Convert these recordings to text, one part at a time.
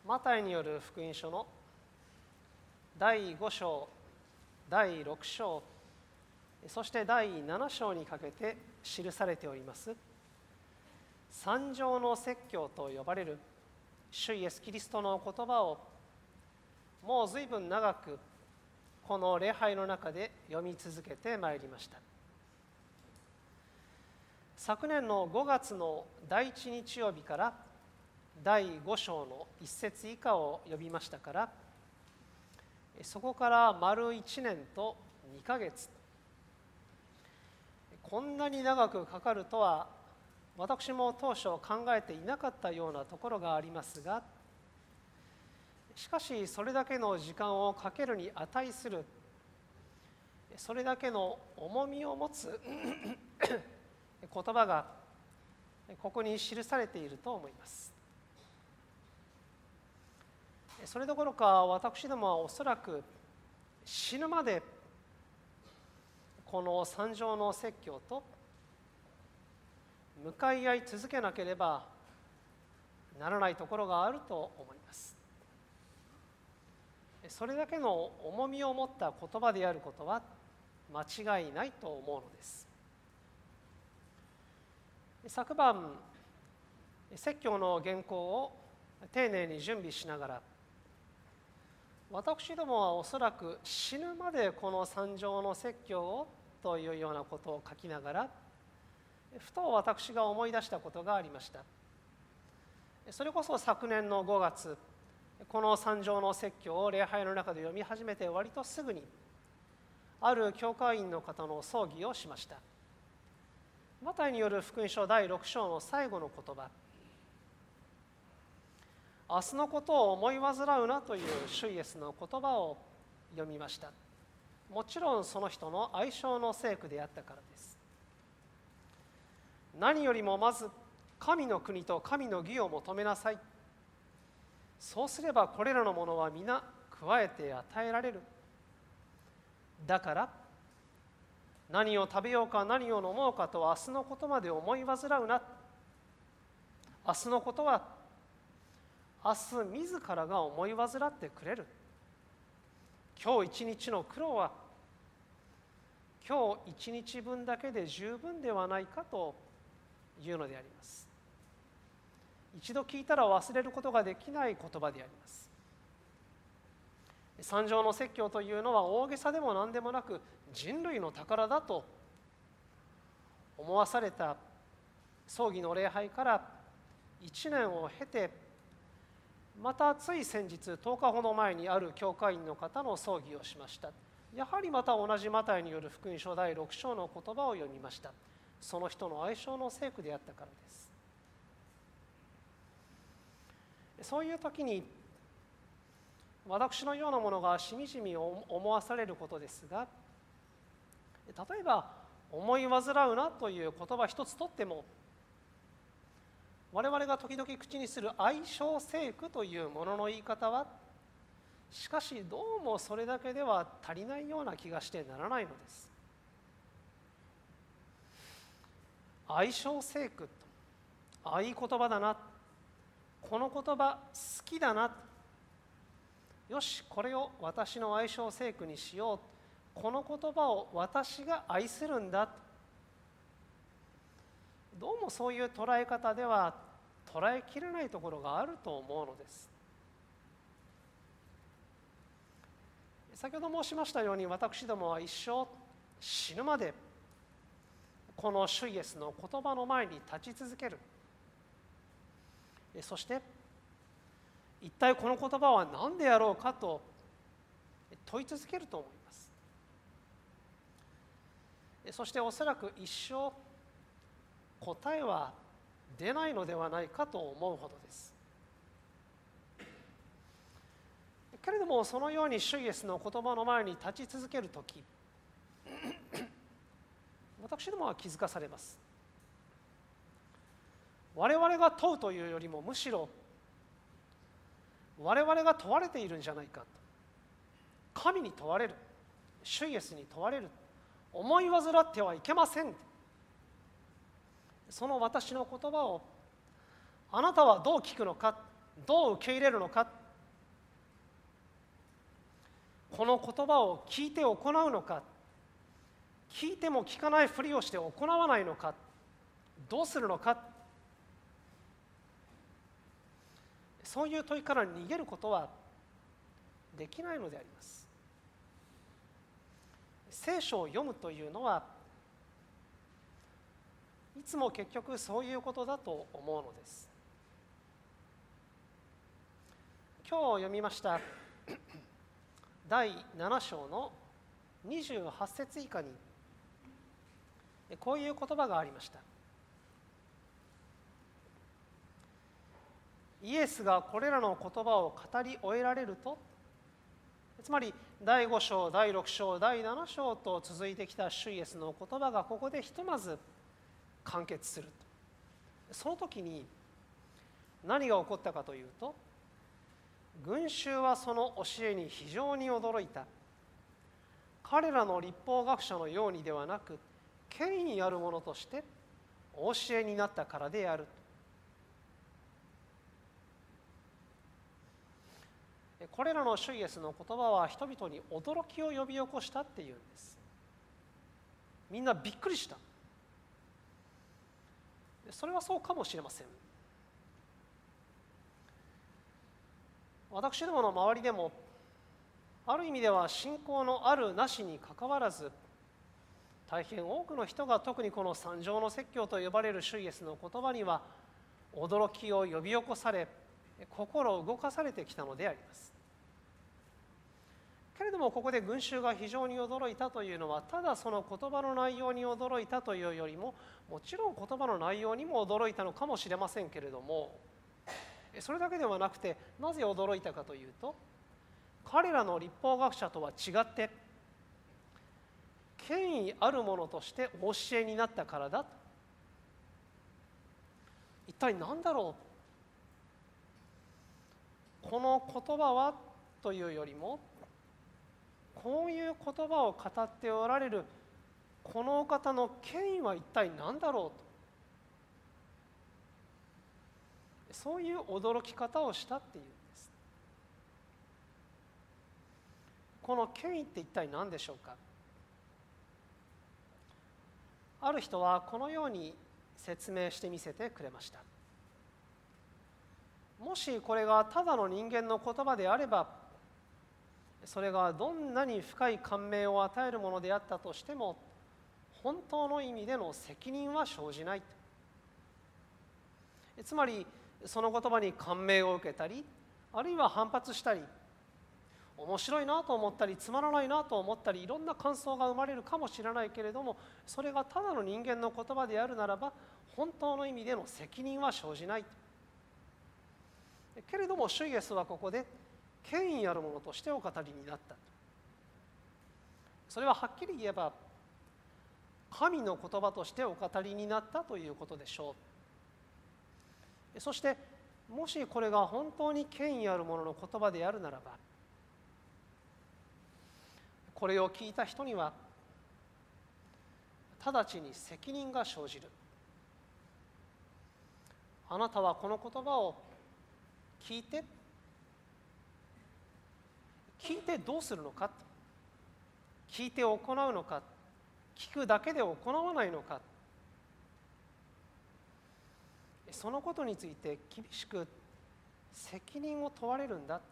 マタイによる福音書の第5章、第6章、そして第7章にかけて記されております三条の説教と呼ばれる主イエスキリストの言葉をもう随分長くこの礼拝の中で読み続けてまいりました。昨年の5月の第1日曜日から第5章の1節以下を読みましたから、そこから丸1年と2ヶ月、こんなに長くかかるとは私も当初考えていなかったようなところがありますが、しかしそれだけの時間をかけるに値する、それだけの重みを持つ言葉がここに記されていると思います。それどころか私どもはおそらく死ぬまでこの三条の説教と向かい合い続けなければならないところがあると思います。それだけの重みを持った言葉であることは間違いないと思うのです。昨晩説教の原稿を丁寧に準備しながら、私どもはおそらく死ぬまでこの三条の説教をというようなことを書きながら、ふと私が思い出したことがありました。それこそ昨年の5月、この三条の説教を礼拝の中で読み始めて割とすぐにある教会員の方の葬儀をしました。マタイによる福音書第6章の最後の言葉、明日のことを思い煩うなという主イエスの言葉を読みました。もちろんその人の愛称の聖句であったからです。何よりもまず神の国と神の義を求めなさい。そうすればこれらのものは皆加えて与えられる。だから何を食べようか何を飲もうかと明日のことまで思い煩うな。明日のことは明日自らが思い煩ってくれる。今日一日の苦労は今日一日分だけで十分ではないかというのであります。一度聞いたら忘れることができない言葉であります。三条の説教というのは大げさでも何でもなく人類の宝だと思わされた葬儀の礼拝から1年を経て、またつい先日10日ほど前にある教会員の方の葬儀をしました。やはりまた同じマタイによる福音書第6章の言葉を読みました。その人の愛称の聖句であったからです。そういう時に私のようなものがしみじみ思わされることですが、例えば思い煩うなという言葉一つとっても、我々が時々口にする愛称聖句というものの言い方は、しかしどうもそれだけでは足りないような気がしてならないのです。愛称聖句、いい言葉だな、この言葉好きだな、よしこれを私の愛称聖句にしよう、この言葉を私が愛するんだ、どうもそういう捉え方では捉えきれないところがあると思うのです。先ほど申しましたように、私どもは一生死ぬまでこの主イエスの言葉の前に立ち続ける。そして一体この言葉は何であろうかと問い続けると思います。そしておそらく一生答えは出ないのではないかと思うほどです。けれどもそのように主イエスの言葉の前に立ち続けるとき、私どもは気づかされます。我々が問うというよりも、むしろ我々が問われているんじゃないかと。神に問われる、主イエスに問われる、思い煩ってはいけません。その私の言葉をあなたはどう聞くのか、 どう受け入れるのか、この言葉を聞いて行うのか、聞いても聞かないふりをして行わないのか、どうするのか、そういう問いから逃げることはできないのであります。聖書を読むというのはいつも結局そういうことだと思うのです。今日読みました第7章の28節以下にこういう言葉がありました。イエスがこれらの言葉を語り終えられると、つまり第5章、第6章、第7章と続いてきた主イエスの言葉がここでひとまず完結すると。その時に何が起こったかというと、群衆はその教えに非常に驚いた。彼らの律法学者のようにではなく、権威あるものとしてお教えになったからである。これらの主イエスの言葉は人々に驚きを呼び起こしたっていうんです。みんなびっくりした。それはそうかもしれません。私どもの周りでも、ある意味では信仰のあるなしにかかわらず、大変多くの人が特にこの三条の説教と呼ばれる主イエスの言葉には驚きを呼び起こされ、心を動かされてきたのであります。けれどもここで群衆が非常に驚いたというのは、ただその言葉の内容に驚いたというよりも、もちろん言葉の内容にも驚いたのかもしれませんけれども、それだけではなくて、なぜ驚いたかというと、彼らの律法学者とは違って権威あるものとしてお教えになったからだ。一体何だろう、この言葉はというよりも、こういう言葉を語っておられるこのお方の権威は一体何だろうと、そういう驚き方をしたっていうんです。この権威って一体何でしょうか。ある人はこのように説明してみせてくれました。もしこれがただの人間の言葉であれば、それがどんなに深い感銘を与えるものであったとしても、本当の意味での責任は生じない。つまりその言葉に感銘を受けたり、あるいは反発したり、面白いなと思ったりつまらないなと思ったり、いろんな感想が生まれるかもしれないけれども、それがただの人間の言葉であるならば、本当の意味での責任は生じない。けれども主イエスはここで権威あるものとしてお語りになった。それははっきり言えば神の言葉としてお語りになったということでしょう。そしてもしこれが本当に権威あるものの言葉であるならば、これを聞いた人には直ちに責任が生じる。あなたはこの言葉を聞いてどうするのか、聞いて行うのか、聞くだけで行わないのか、そのことについて厳しく責任を問われるんだ。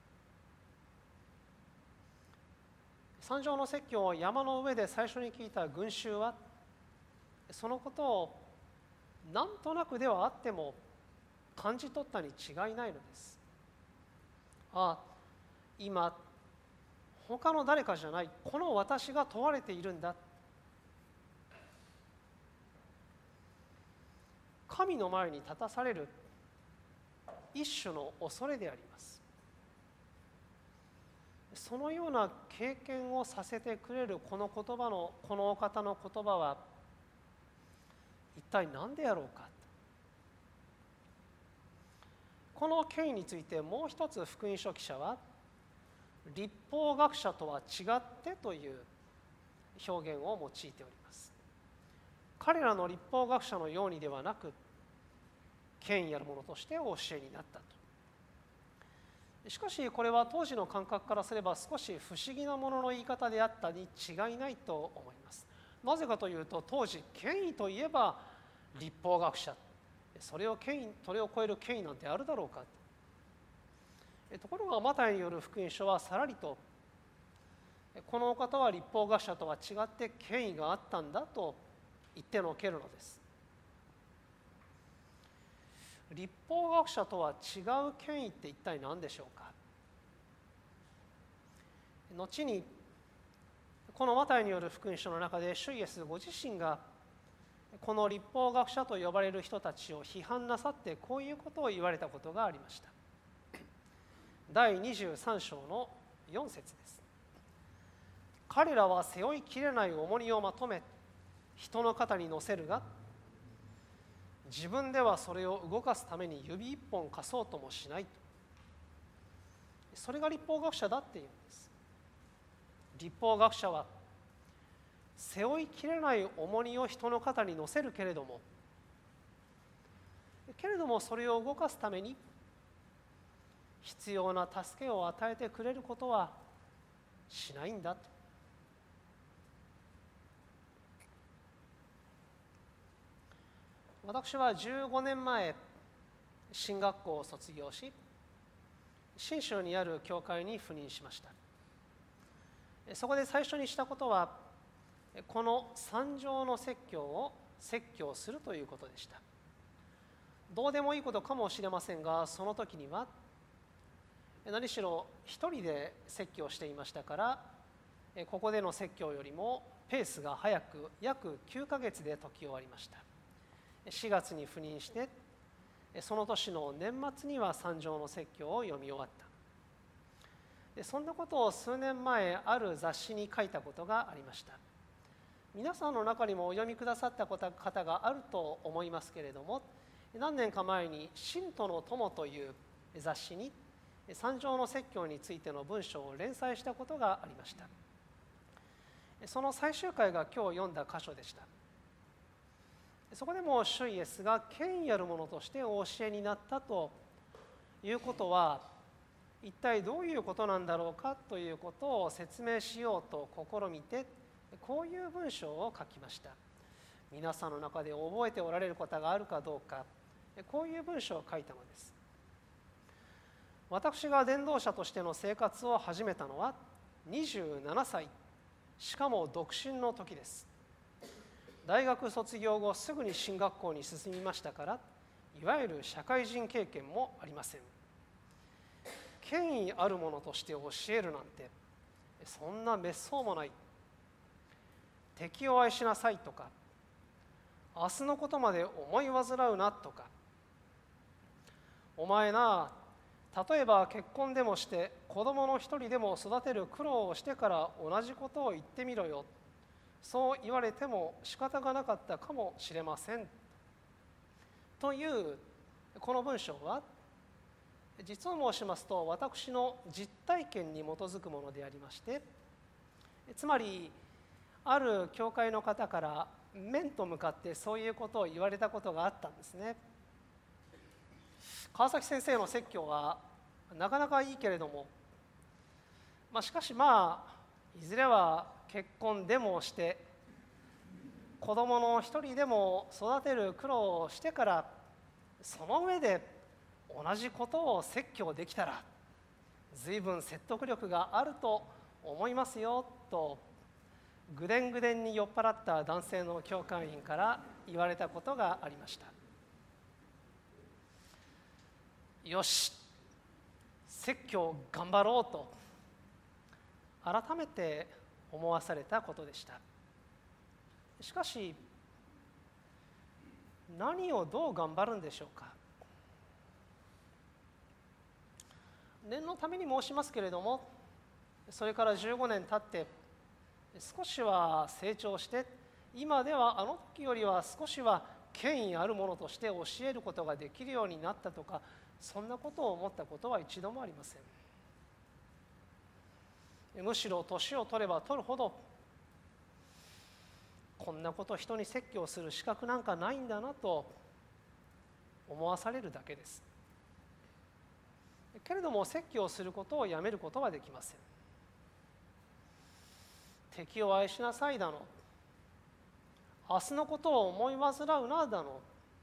三条の説教を山の上で最初に聞いた群衆は、そのことをなんとなくではあっても感じ取ったに違いないのです。ああ、今他の誰かじゃない、この私が問われているんだ。神の前に立たされる一種の恐れであります。そのような経験をさせてくれるこの言葉の、このお方の言葉は一体何であろうか。この権威についてもう一つ福音書記者は、律法学者とは違ってという表現を用いております。彼らの律法学者のようにではなく、権威あるものとしてお教えになったと。 しかしこれは当時の感覚からすれば少し不思議なものの言い方であったに違いないと思います。なぜかというと、当時権威といえば律法学者、それを超える権威なんてあるだろうか。ところがマタイによる福音書はさらりと、このお方は律法学者とは違って権威があったんだと言ってのけるのです。律法学者とは違う権威って一体何でしょうか。後にこのマタイによる福音書の中で主イエスご自身がこの律法学者と呼ばれる人たちを批判なさってこういうことを言われたことがありました。第23章の4節です。彼らは背負いきれない重荷をまとめ人の肩に乗せるが、自分ではそれを動かすために指一本貸そうともしないと。それが律法学者だっていうんです。律法学者は背負いきれない重荷を人の肩に乗せるけれどもそれを動かすために必要な助けを与えてくれることはしないんだと。私は15年前神学校を卒業し、信州にある教会に赴任しました。そこで最初にしたことはこの三条の説教を説教するということでした。どうでもいいことかもしれませんが、その時には何しろ一人で説教していましたから、ここでの説教よりもペースが早く約9ヶ月で解き終わりました。4月に赴任して、その年の年末には三条の説教を読み終わった。そんなことを数年前ある雑誌に書いたことがありました。皆さんの中にもお読みくださった方があると思いますけれども、何年か前に信徒の友という雑誌に三条の説教についての文章を連載したことがありました。その最終回が今日読んだ箇所でした。そこでも主イエスが権威あるものとしてお教えになったということは一体どういうことなんだろうかということを説明しようと試みて、こういう文章を書きました。皆さんの中で覚えておられることがあるかどうか、こういう文章を書いたのです。私が伝道者としての生活を始めたのは27歳、しかも独身の時です。大学卒業後すぐに進学校に進みましたから、いわゆる社会人経験もありません。権威あるものとして教えるなんてそんな滅相もない。敵を愛しなさいとか、明日のことまで思い煩うなとか、お前な、例えば結婚でもして子供の一人でも育てる苦労をしてから同じことを言ってみろよ、そう言われても仕方がなかったかもしれませんというこの文章は、実を申しますと私の実体験に基づくものでありまして、つまりある教会の方から面と向かってそういうことを言われたことがあったんですね。川崎先生の説教はなかなかいいけれども、しかしいずれは結婚でもして子供の一人でも育てる苦労をしてから、その上で同じことを説教できたら随分説得力があると思いますよと、ぐでんぐでんに酔っ払った男性の教会員から言われたことがありました。よし、説教頑張ろうと改めて思わされたことでした。しかし何をどう頑張るんでしょうか。念のために申しますけれども、それから15年経って少しは成長して、今ではあの時よりは少しは権威あるものとして教えることができるようになったとか、そんなことを思ったことは一度もありません。むしろ年を取れば取るほど、こんなこと人に説教する資格なんかないんだなと思わされるだけです。 けれども説教をすることをやめることはできません。敵を愛しなさいだの、明日のことを思い煩うなだの、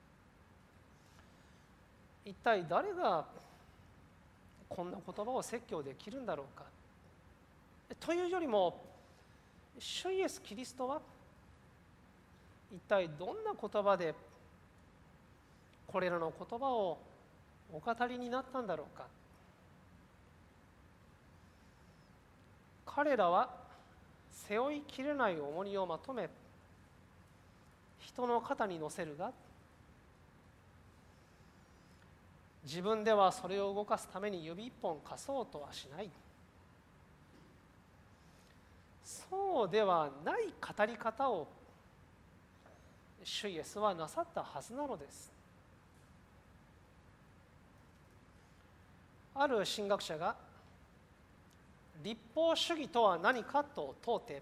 一体誰がこんな言葉を説教できるんだろうか。というよりも、主イエス・キリストは一体どんな言葉でこれらの言葉をお語りになったんだろうか。彼らは背負いきれない重荷をまとめ、人の肩に乗せるが、自分ではそれを動かすために指一本貸そうとはしない。そうではない語り方を主イエスはなさったはずなのです。ある神学者が立法主義とは何かと問うて、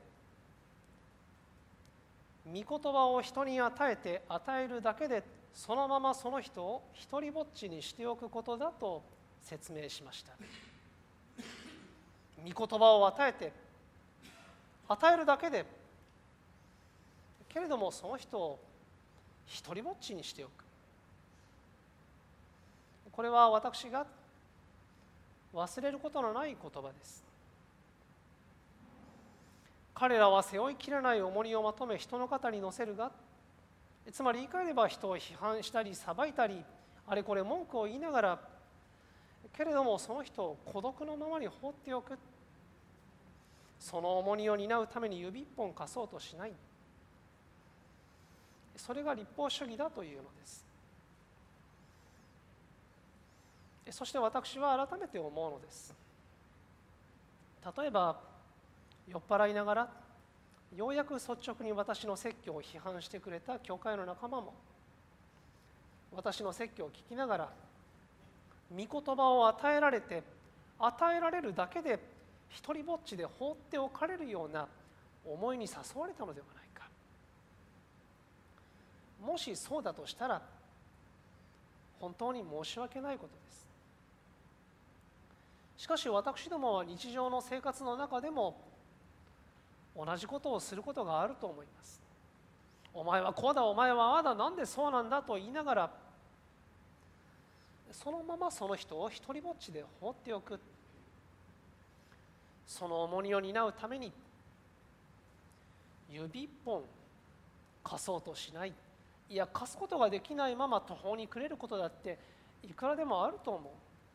御言葉を人に与えて与えるだけでそのままその人を一りぼっちにしておくことだと説明しました。御言葉を与えて与えるだけで、けれどもその人を一りぼっちにしておく。これは私が忘れることのない言葉です。彼らは背負いきれない重荷をまとめ人の肩に乗せるが、つまり言い換えれば人を批判したり裁いたり、あれこれ文句を言いながら、けれどもその人を孤独のままに放っておく。その重荷を担うために指一本貸そうとしない。それが立法主義だというのです。そして私は改めて思うのです。例えば酔っ払いながらようやく率直に私の説教を批判してくれた教会の仲間も、私の説教を聞きながら御言葉を与えられて、与えられるだけで一りぼっちで放っておかれるような思いに誘われたのではないか。もしそうだとしたら本当に申し訳ないことです。しかし私どもは日常の生活の中でも同じことをすることがあると思います。お前はこうだ、お前はああだ、なんでそうなんだと言いながら、そのままその人を一りぼっちで放っておく。その重荷を担うために指一本貸そうとしない。いや、貸すことができないまま途方に暮れることだっていくらでもあると思う。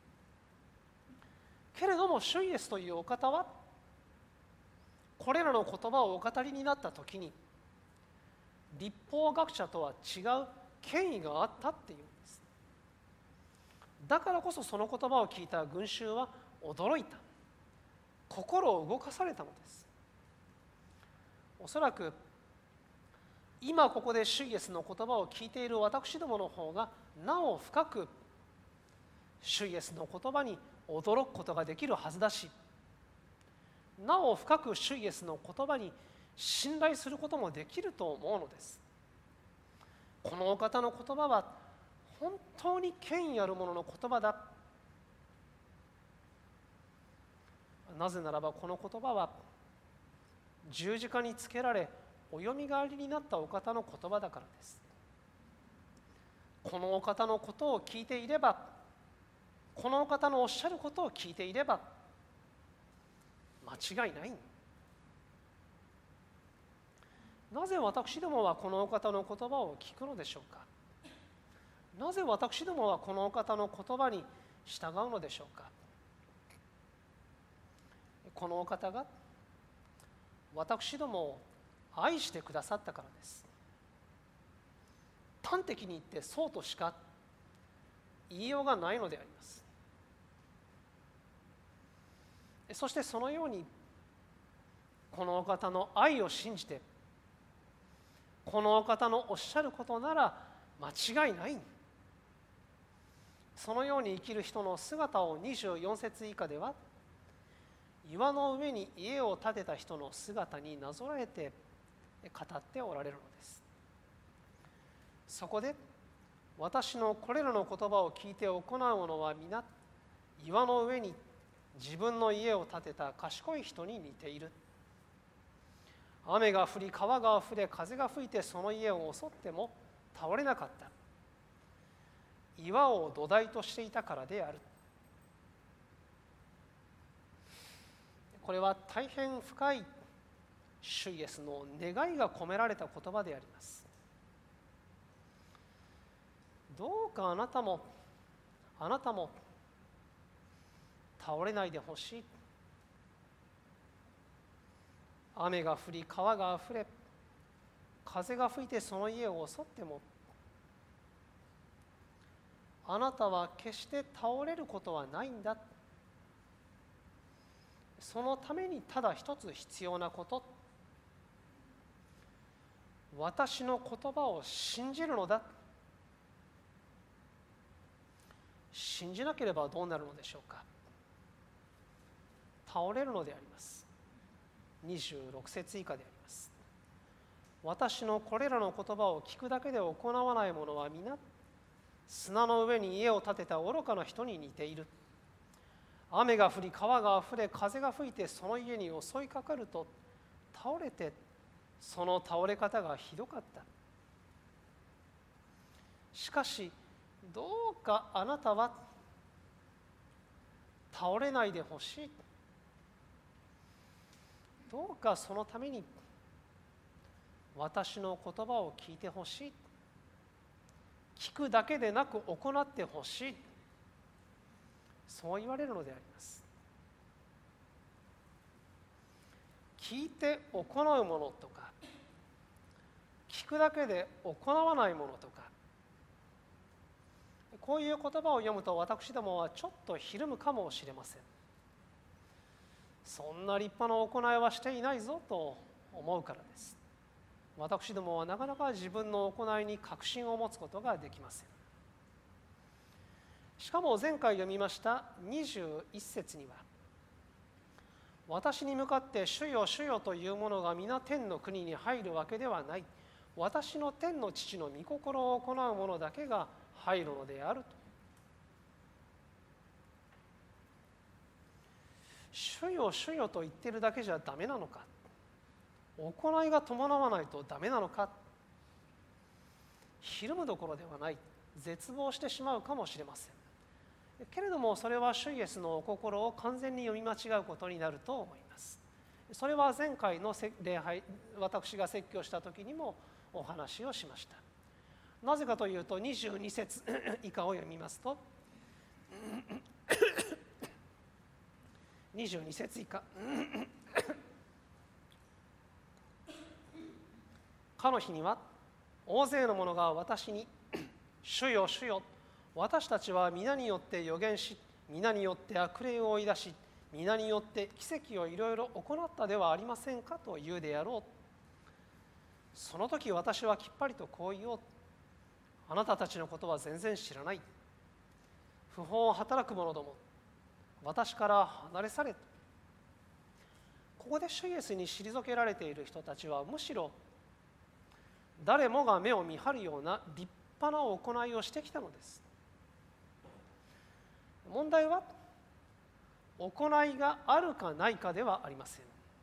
けれども主イエスというお方はこれらの言葉をお語りになったときに、立法学者とは違う権威があったっていうんです。だからこそその言葉を聞いた群衆は驚いた。心を動かされたのです。おそらく今ここで主イエスの言葉を聞いている私どもの方がなお深く主イエスの言葉に驚くことができるはずだし、なお深く主イエスの言葉に信頼することもできると思うのです。このお方の言葉は本当に権威あるものの言葉だ。なぜならばこの言葉は十字架につけられおよみがえりになったお方の言葉だからです。このお方のことを聞いていれば、このお方のおっしゃることを聞いていれば間違いない。なぜ私どもはこのお方の言葉を聞くのでしょうか。なぜ私どもはこのお方の言葉に従うのでしょうか。このお方が私どもを愛してくださったからです。端的に言ってそうとしか言いようがないのであります。そしてそのようにこのお方の愛を信じて、このお方のおっしゃることなら間違いない、そのように生きる人の姿を24節以下では岩の上に家を建てた人の姿になぞらえて語っておられるのです。そこで私のこれらの言葉を聞いて行う者は皆岩の上に自分の家を建てた賢い人に似ている。雨が降り、川があふれ、風が吹いてその家を襲っても倒れなかった。岩を土台としていたからである。これは大変深い主イエスの願いが込められた言葉であります。どうかあなたも倒れないでほしい。雨が降り、川があふれ、風が吹いてその家を襲っても、あなたは決して倒れることはないんだ。そのためにただ一つ必要なこと、私の言葉を信じるのだ。信じなければどうなるのでしょうか。倒れるのであります。26節以下であります。私のこれらの言葉を聞くだけで行わない者は皆、砂の上に家を建てた愚かな人に似ている。雨が降り、川があふれ、風が吹いてその家に襲いかかると倒れて、その倒れ方がひどかった。しかしどうかあなたは倒れないでほしい。どうかそのために私の言葉を聞いてほしい。聞くだけでなく行ってほしい。そう言われるのであります。聞いて行うものとか、聞くだけで行わないものとか、こういう言葉を読むと私どもはちょっとひるむかもしれません。そんな立派な行いはしていないぞと思うからです。私どもはなかなか自分の行いに確信を持つことができません。しかも前回読みました21節には、私に向かって主よ主よというものが皆天の国に入るわけではない。私の天の父の御心を行う者だけが入るのであると。主よ主よと言っているだけじゃダメなのか。行いが伴わないとダメなのか。ひるむどころではない。絶望してしまうかもしれません。けれどもそれは主イエスのお心を完全に読み間違うことになると思います。それは前回の礼拝、私が説教した時にもお話をしました。なぜかというと22節以下を読みますと22節以下かの日には大勢の者が私に主よ主よ、私たちは皆によって預言し、皆によって悪霊を追い出し、皆によって奇跡をいろいろ行ったではありませんかと言うであろう。その時私はきっぱりとこう言おう。あなたたちのことは全然知らない。不法を働く者ども、私から離れ去れ。ここで主イエスに退けられている人たちはむしろ誰もが目を見張るような立派な行いをしてきたのです。問題は行いがあるかないかではありません。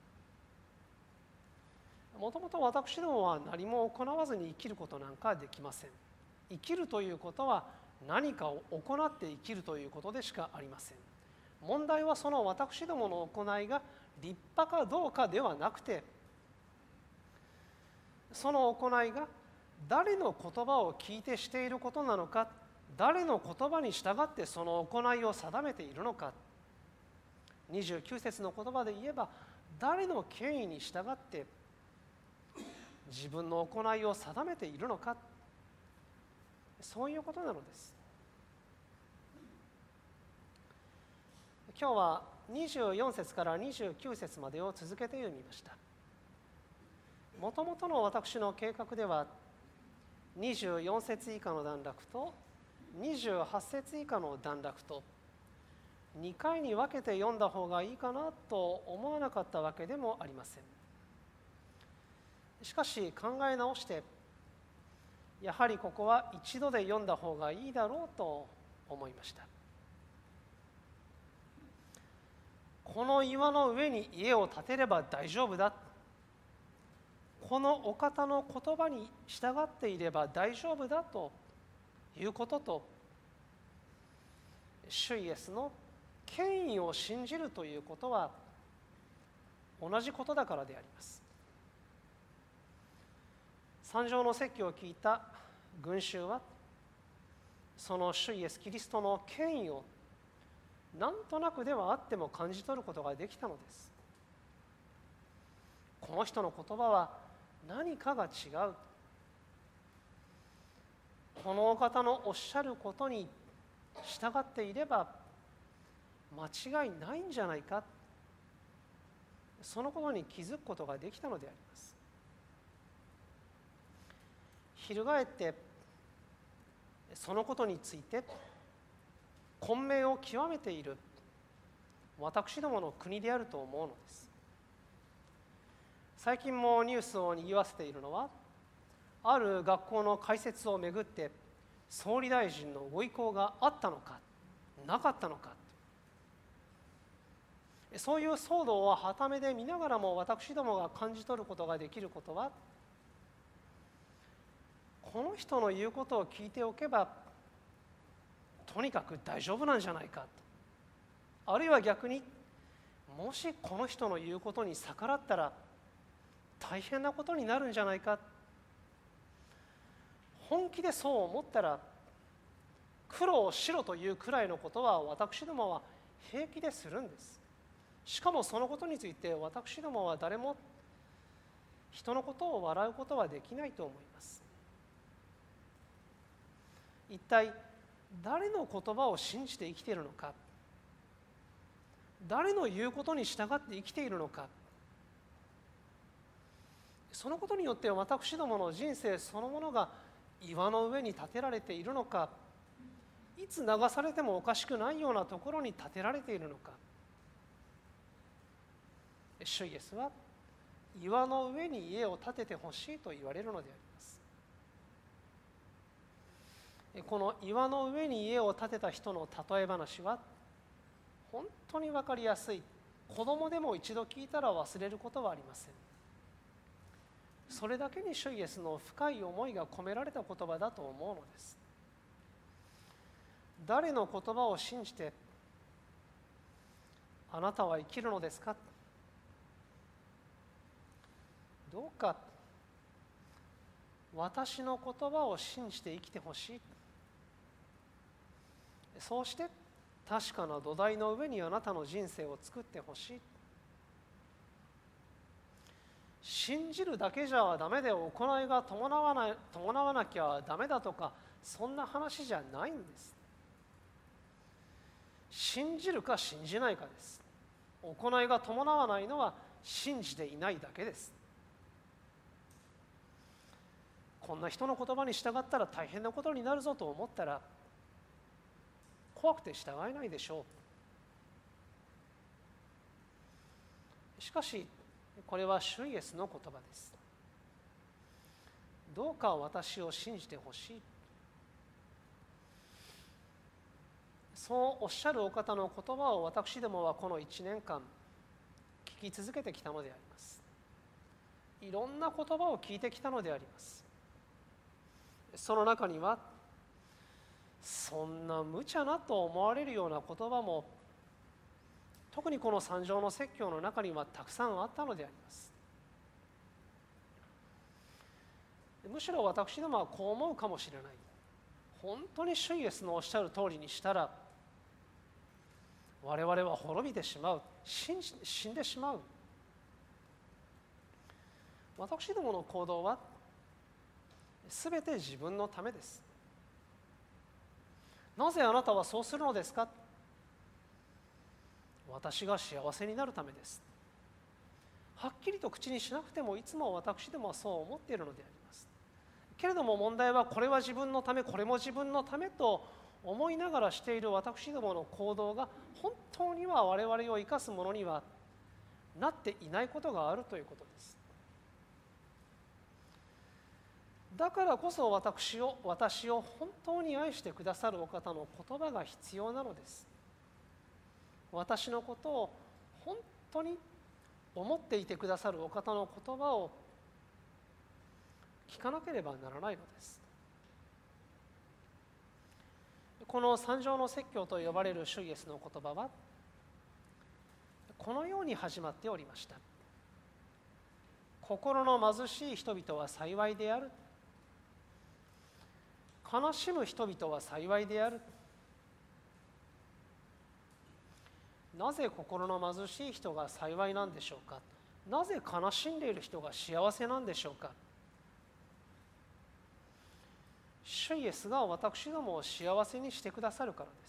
もともと私どもは何も行わずに生きることなんかできません。生きるということは何かを行って生きるということでしかありません。問題はその私どもの行いが立派かどうかではなくて、その行いが誰の言葉を聞いてしていることなのか、誰の言葉に従ってその行いを定めているのか。29節の言葉で言えば、誰の権威に従って自分の行いを定めているのか、そういうことなのです。今日は24節から29節までを続けて読みました。もともとの私の計画では24節以下の段落と28節以下の段落と2回に分けて読んだ方がいいかなと思わなかったわけでもありません。しかし考え直して、やはりここは一度で読んだ方がいいだろうと思いました。 この岩の上に家を建てれば大丈夫だ、このお方の言葉に従っていれば大丈夫だということと、主イエスの権威を信じるということは同じことだからであります。三条の説教を聞いた群衆は、その主イエスキリストの権威をなんとなくではあっても感じ取ることができたのです。この人の言葉は何かが違う、このお方のおっしゃることに従っていれば間違いないんじゃないか、そのことに気づくことができたのであります。翻ってそのことについて混迷を極めている私どもの国であると思うのです。最近もニュースをにぎわせているのは、ある学校の開設をめぐって総理大臣のご意向があったのかなかったのか、そういう騒動をはためで見ながらも私どもが感じ取ることができることは、この人の言うことを聞いておけばとにかく大丈夫なんじゃないかと、あるいは逆にもしこの人の言うことに逆らったら大変なことになるんじゃないか、本気でそう思ったら苦労しろというくらいのことは私どもは平気でするんです。しかもそのことについて私どもは誰も人のことを笑うことはできないと思います。一体誰の言葉を信じて生きているのか、誰の言うことに従って生きているのか、そのことによって私どもの人生そのものが岩の上に建てられているのか、いつ流されてもおかしくないようなところに建てられているのか。主イエスは岩の上に家を建ててほしいと言われるのであります。この岩の上に家を建てた人の例え話は本当に分かりやすい。子供でも一度聞いたら忘れることはありません。それだけに主イエスの深い思いが込められた言葉だと思うのです。誰の言葉を信じてあなたは生きるのですか。どうか私の言葉を信じて生きてほしい。そうして確かな土台の上にあなたの人生を作ってほしい。信じるだけじゃダメで行いが伴わなきゃダメだとか、そんな話じゃないんです。信じるか信じないかです。行いが伴わないのは信じていないだけです。こんな人の言葉に従ったら大変なことになるぞと思ったら怖くて従えないでしょう。しかしこれは主イエスの言葉です。どうか私を信じてほしい。そうおっしゃるお方の言葉を私どもはこの1年間聞き続けてきたのであります。いろんな言葉を聞いてきたのであります。その中にはそんな無茶なと思われるような言葉も特にこの三条の説教の中にはたくさんあったのであります。むしろ私どもはこう思うかもしれない。本当に主イエスのおっしゃる通りにしたら我々は滅びてしまう、死んでしまう。私どもの行動はすべて自分のためです。なぜあなたはそうするのですか。私が幸せになるためです。はっきりと口にしなくてもいつも私どもはそう思っているのであります。けれども問題はこれは自分のため、これも自分のためと思いながらしている私どもの行動が本当には我々を生かすものにはなっていないことがあるということです。だからこそ私を本当に愛してくださるお方の言葉が必要なのです。私のことを本当に思っていてくださるお方の言葉を聞かなければならないのです。この三条の説教と呼ばれる主イエスの言葉はこのように始まっておりました。心の貧しい人々は幸いである。悲しむ人々は幸いである。なぜ心の貧しい人が幸いなんでしょうか。なぜ悲しんでいる人が幸せなんでしょうか。主イエスが私どもを幸せにしてくださるからです。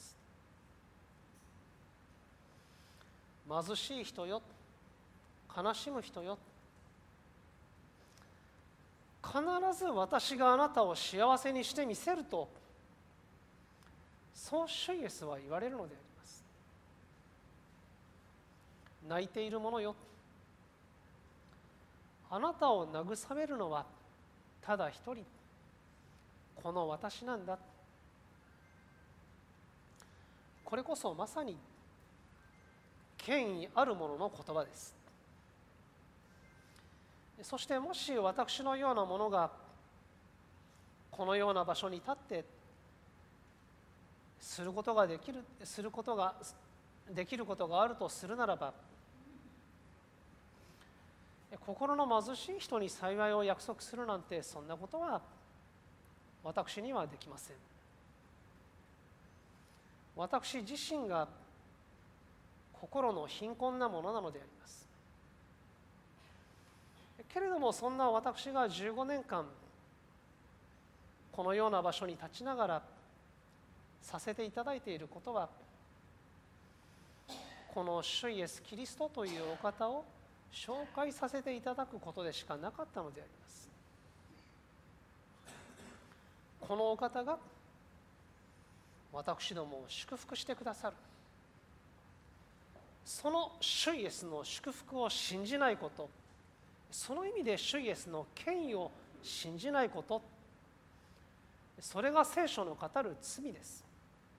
貧しい人よ、悲しむ人よ、必ず私があなたを幸せにしてみせると、そう主イエスは言われるのであります。泣いている者よ、あなたを慰めるのはただ一人、この私なんだ。これこそまさに権威ある者の言葉です。そしてもし私のようなものがこのような場所に立ってすることができることがあるとするならば、心の貧しい人に幸いを約束するなんて、そんなことは私にはできません。私自身が心の貧困なものなのであります。けれども、そんな私が15年間このような場所に立ちながらさせていただいていることは、この主イエス・キリストというお方を紹介させていただくことでしかなかったのであります。このお方が私どもを祝福してくださる。その主イエスの祝福を信じないこと、その意味で主イエスの権威を信じないこと、それが聖書の語る罪です。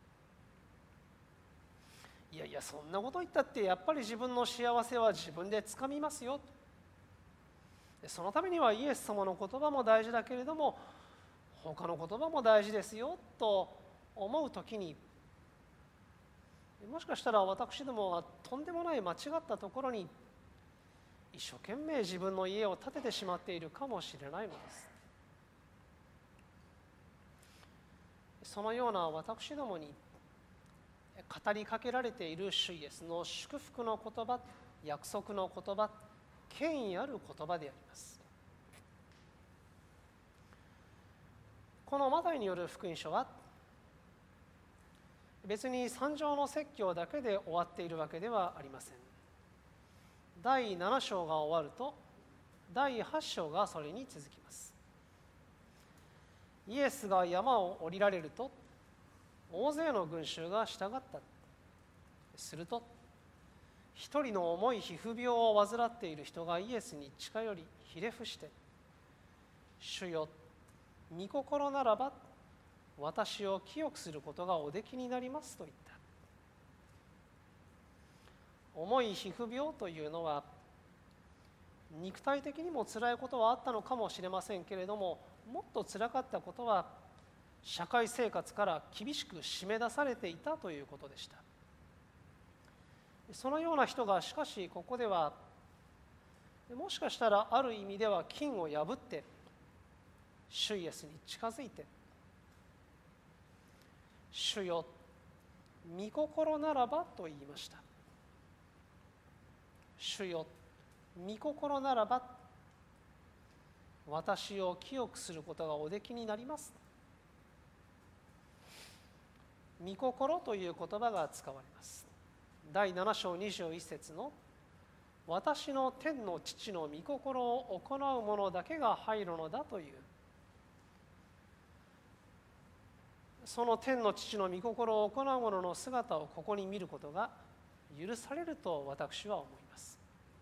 いやいや、そんなこと言ったってやっぱり自分の幸せは自分でつかみますよ。そのためにはイエス様の言葉も大事だけれども、他の言葉も大事ですよと思うときに、もしかしたら私どもはとんでもない間違ったところに一生懸命自分の家を建ててしまっているかもしれないのです。そのような私どもに語りかけられている主イエスの祝福の言葉、約束の言葉、権威ある言葉であります。このマタイによる福音書は別に三条の説教だけで終わっているわけではありません。第7章が終わると第8章がそれに続きます。イエスが山を降りられると大勢の群衆が従った。すると一人の重い皮膚病を患っている人がイエスに近寄りひれ伏して「主よ、御心ならば私を清くすることがおできになります」と言った。重い皮膚病というのは肉体的にもつらいことはあったのかもしれませんけれども、もっとつらかったことは社会生活から厳しく締め出されていたということでした。そのような人がしかしここではもしかしたらある意味では禁を破って主イエスに近づいて「主よ、御心ならば」と言いました。主よ、御心ならば私を清くすることがおできになります。御心という言葉が使われます。第7章21節の私の天の父の御心を行う者だけが入るのだという、その天の父の御心を行う者の姿をここに見ることが許されると私は思います。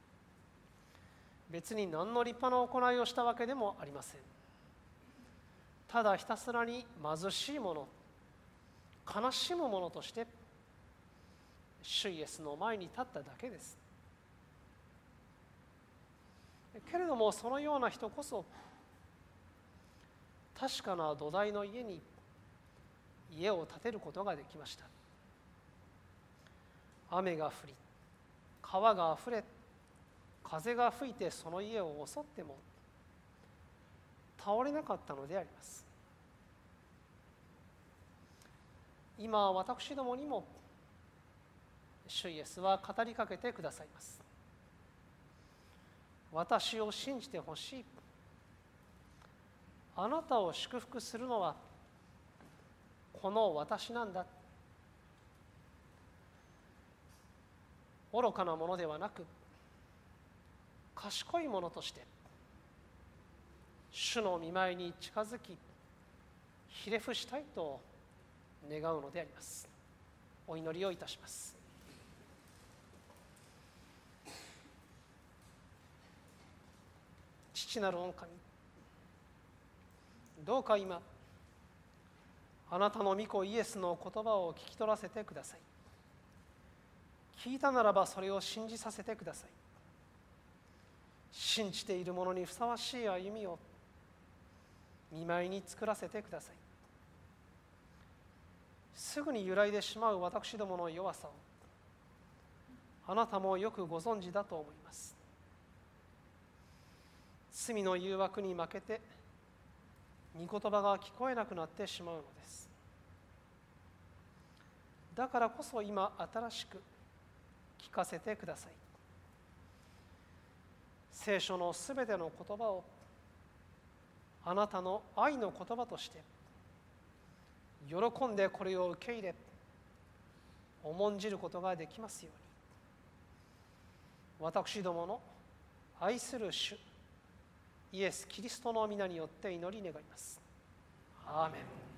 別に何の立派な行いをしたわけでもありません。ただひたすらに貧しい者、悲しむ者として主イエスの前に立っただけです。 けれどもそのような人こそ確かな土台の家に家を建てることができました。雨が降り、川があふれ、風が吹いてその家を襲っても倒れなかったのであります。今私どもにも主イエスは語りかけてくださいます。私を信じてほしい。あなたを祝福するのはこの私なんだ。愚かなものではなく賢いものとして主の御前に近づきひれ伏したいと願うのであります。お祈りをいたします。父なる御神、どうか今あなたの御子イエスの言葉を聞き取らせてください。聞いたならばそれを信じさせてください。信じている者にふさわしい歩みを御前に作らせてください。すぐに揺らいでしまう私どもの弱さをあなたもよくご存知だと思います。罪の誘惑に負けて御言葉が聞こえなくなってしまうのです。だからこそ今新しく聞かせてください。聖書のすべての言葉をあなたの愛の言葉として喜んでこれを受け入れ重んじることができますように、私どもの愛する主イエス・キリストの皆によって祈り願います。アーメン。